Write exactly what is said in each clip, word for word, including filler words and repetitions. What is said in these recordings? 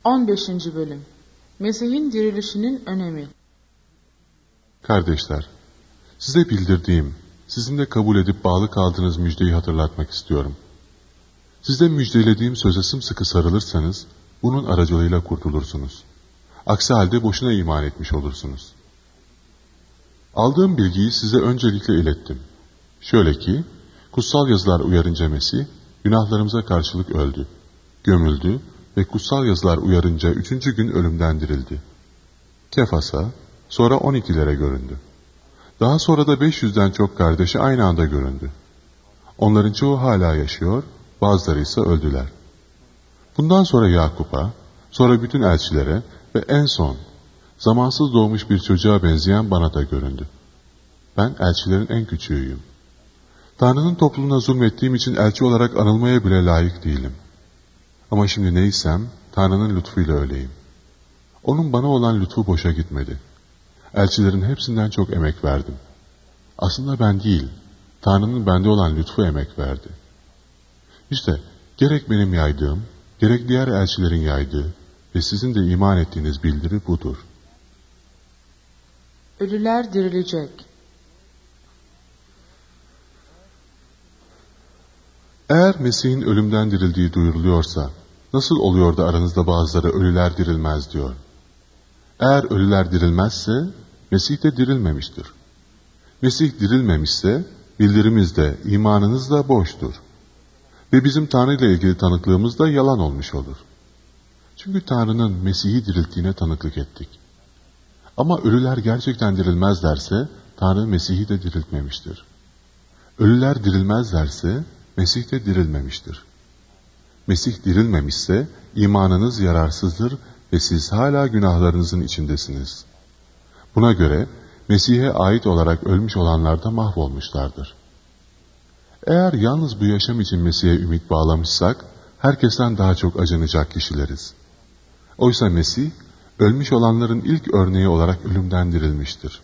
on beşinci Bölüm Mesih'in dirilişinin önemi. Kardeşler, size bildirdiğim, sizin de kabul edip bağlı kaldığınız müjdeyi hatırlatmak istiyorum. Size müjdelediğim söze sımsıkı sarılırsanız, bunun aracılığıyla kurtulursunuz. Aksi halde boşuna iman etmiş olursunuz. Aldığım bilgiyi size öncelikle ilettim. Şöyle ki, kutsal yazılar uyarınca Mesih, günahlarımıza karşılık öldü, gömüldü ve kutsal yazılar uyarınca üçüncü gün ölümden dirildi. Kefas'a, sonra on ikilere göründü. Daha sonra da beş yüzden çok kardeşi aynı anda göründü. Onların çoğu hala yaşıyor, bazıları ise öldüler. Bundan sonra Yakup'a, sonra bütün elçilere ve en son, zamansız doğmuş bir çocuğa benzeyen bana da göründü. Ben elçilerin en küçüğüyüm. Tanrı'nın topluluğuna zulmettiğim için elçi olarak anılmaya bile layık değilim. Ama şimdi neysem, Tanrı'nın lütfuyla öyleyim. Onun bana olan lütfu boşa gitmedi. Elçilerin hepsinden çok emek verdim. Aslında ben değil, Tanrı'nın bende olan lütfu emek verdi. İşte gerek benim yaydığım, gerek diğer elçilerin yaydığı ve sizin de iman ettiğiniz bildiri budur. Ölüler dirilecek. Eğer Mesih'in ölümden dirildiği duyuruluyorsa, nasıl oluyor da aranızda bazıları ölüler dirilmez diyor? Eğer ölüler dirilmezse, Mesih de dirilmemiştir. Mesih dirilmemişse, bildirimiz de, imanınız da boştur. Ve bizim Tanrı ile ilgili tanıklığımız da yalan olmuş olur. Çünkü Tanrı'nın Mesih'i dirilttiğine tanıklık ettik. Ama ölüler gerçekten dirilmezlerse, Tanrı Mesih'i de diriltmemiştir. Ölüler dirilmezlerse, Mesih de dirilmemiştir. Mesih dirilmemişse, imanınız yararsızdır ve siz hala günahlarınızın içindesiniz. Buna göre, Mesih'e ait olarak ölmüş olanlar da mahvolmuşlardır. Eğer yalnız bu yaşam için Mesih'e ümit bağlamışsak, herkesten daha çok acınacak kişileriz. Oysa Mesih, ölmüş olanların ilk örneği olarak ölümden dirilmiştir.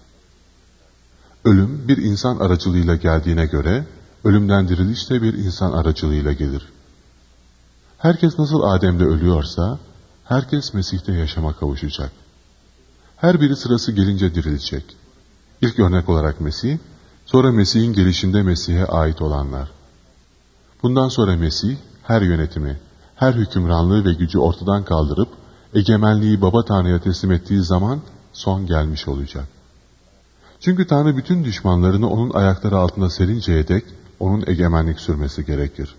Ölüm bir insan aracılığıyla geldiğine göre, ölümden diriliş de bir insan aracılığıyla gelir. Herkes nasıl Adem'le ölüyorsa, herkes Mesih'te yaşama kavuşacak. Her biri sırası gelince dirilecek. İlk örnek olarak Mesih, sonra Mesih'in gelişinde Mesih'e ait olanlar. Bundan sonra Mesih, her yönetimi, her hükümranlığı ve gücü ortadan kaldırıp, egemenliği Baba Tanrı'ya teslim ettiği zaman son gelmiş olacak. Çünkü Tanrı bütün düşmanlarını onun ayakları altında serinceye dek onun egemenlik sürmesi gerekir.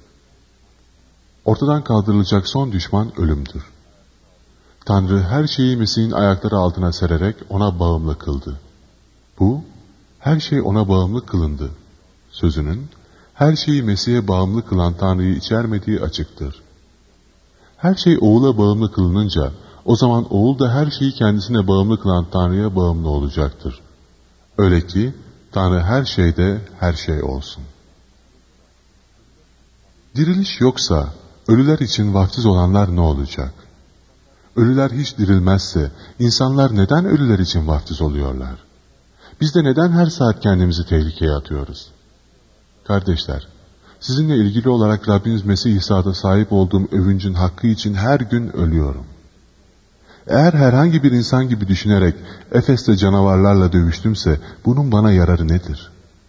Ortadan kaldırılacak son düşman ölümdür. Tanrı her şeyi Mesih'in ayakları altına sererek ona bağımlı kıldı. Bu, her şey ona bağımlı kılındı sözünün, her şeyi Mesih'e bağımlı kılan Tanrı'yı içermediği açıktır. Her şey oğula bağımlı kılınınca, o zaman oğul da her şeyi kendisine bağımlı kılan Tanrı'ya bağımlı olacaktır. Öyle ki, Tanrı her şeyde her şey olsun. Diriliş yoksa, ölüler için vaftiz olanlar ne olacak? Ölüler hiç dirilmezse, insanlar neden ölüler için vaftiz oluyorlar? Biz de neden her saat kendimizi tehlikeye atıyoruz? Kardeşler, sizinle ilgili olarak Rabbimiz Mesih İsa'da sahip olduğum övüncün hakkı için her gün ölüyorum. Eğer herhangi bir insan gibi düşünerek Efes'te canavarlarla dövüştümse, bunun bana yararı nedir?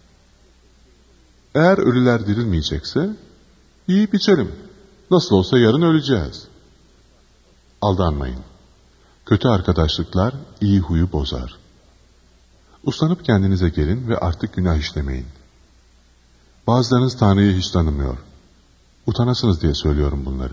Eğer ölüler dirilmeyecekse, yiyip içelim. Nasıl olsa yarın öleceğiz. Aldanmayın. Kötü arkadaşlıklar iyi huyu bozar. Uslanıp kendinize gelin ve artık günah işlemeyin. Bazılarınız Tanrı'yı hiç tanımıyor. Utanasınız diye söylüyorum bunları.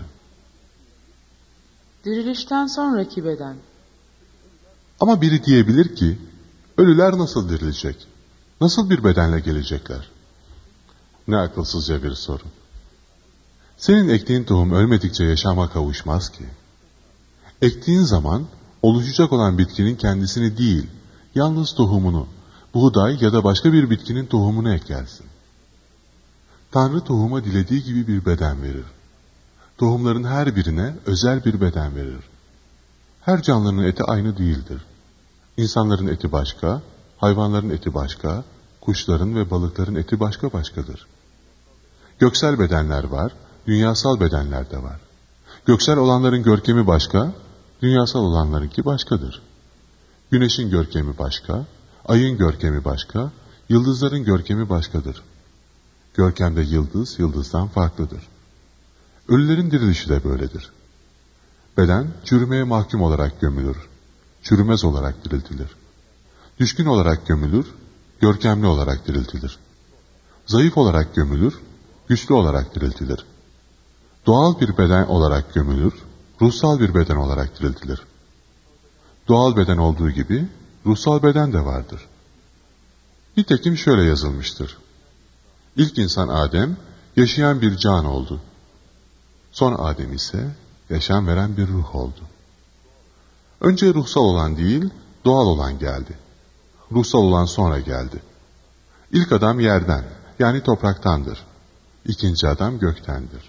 Dirilişten sonraki beden. Ama biri diyebilir ki, ölüler nasıl dirilecek? Nasıl bir bedenle gelecekler? Ne akılsızca bir soru. Senin ektiğin tohum ölmedikçe yaşama kavuşmaz ki. Ektiğin zaman oluşacak olan bitkinin kendisini değil, yalnız tohumunu, buğday ya da başka bir bitkinin tohumunu ekersin. Tanrı tohuma dilediği gibi bir beden verir. Tohumların her birine özel bir beden verir. Her canlının eti aynı değildir. İnsanların eti başka, hayvanların eti başka, kuşların ve balıkların eti başka başkadır. Göksel bedenler var, dünyasal bedenler de var. Göksel olanların görkemi başka, dünyasal olanlarınki başkadır. Güneşin görkemi başka, ayın görkemi başka, yıldızların görkemi başkadır. Görkemde yıldız, yıldızdan farklıdır. Ölülerin dirilişi de böyledir. Beden, çürümeye mahkum olarak gömülür. Çürümez olarak diriltilir. Düşkün olarak gömülür, görkemli olarak diriltilir. Zayıf olarak gömülür, güçlü olarak diriltilir. Doğal bir beden olarak gömülür, ruhsal bir beden olarak diriltilir. Doğal beden olduğu gibi, ruhsal beden de vardır. Nitekim şöyle yazılmıştır. İlk insan Adem, yaşayan bir can oldu. Son Adem ise, yaşam veren bir ruh oldu. Önce ruhsal olan değil, doğal olan geldi. Ruhsal olan sonra geldi. İlk adam yerden, yani topraktandır. İkinci adam göktendir.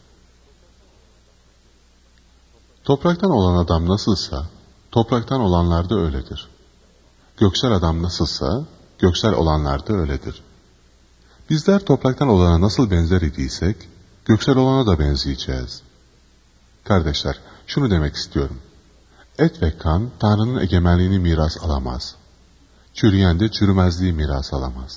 Topraktan olan adam nasılsa, topraktan olanlar da öyledir. Göksel adam nasılsa, göksel olanlar da öyledir. Bizler topraktan olana nasıl benzer idiysek, göksel olana da benzeyeceğiz. Kardeşler, şunu demek istiyorum. Et ve kan, Tanrı'nın egemenliğini miras alamaz. Çürüyen de çürümezliği miras alamaz.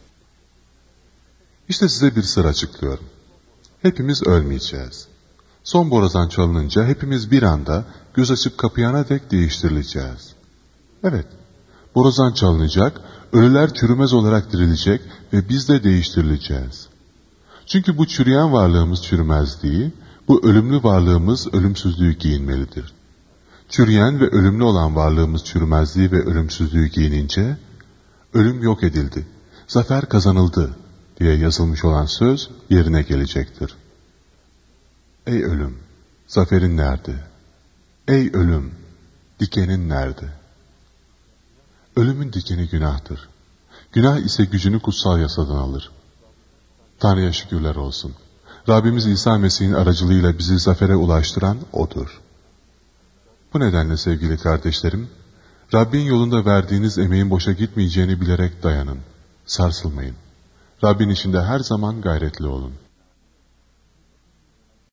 İşte size bir sır açıklıyorum. Hepimiz ölmeyeceğiz. Son borazan çalınınca hepimiz bir anda göz açıp kapayana dek değiştirileceğiz. Evet, borazan çalınacak, ölüler çürümez olarak dirilecek ve biz de değiştirileceğiz. Çünkü bu çürüyen varlığımız çürümezliği, bu ölümlü varlığımız ölümsüzlüğü giyinmelidir. Çürüyen ve ölümlü olan varlığımız çürümezliği ve ölümsüzlüğü giyinince, ölüm yok edildi, zafer kazanıldı diye yazılmış olan söz yerine gelecektir. Ey ölüm, zaferin nerede? Ey ölüm, dikenin nerede? Ölümün dikeni günahtır. Günah ise gücünü kutsal yasadan alır. Tanrı'ya şükürler olsun. Rabbimiz İsa Mesih'in aracılığıyla bizi zafere ulaştıran O'dur. Bu nedenle sevgili kardeşlerim, Rabbin yolunda verdiğiniz emeğin boşa gitmeyeceğini bilerek dayanın, sarsılmayın. Rabbin işinde her zaman gayretli olun.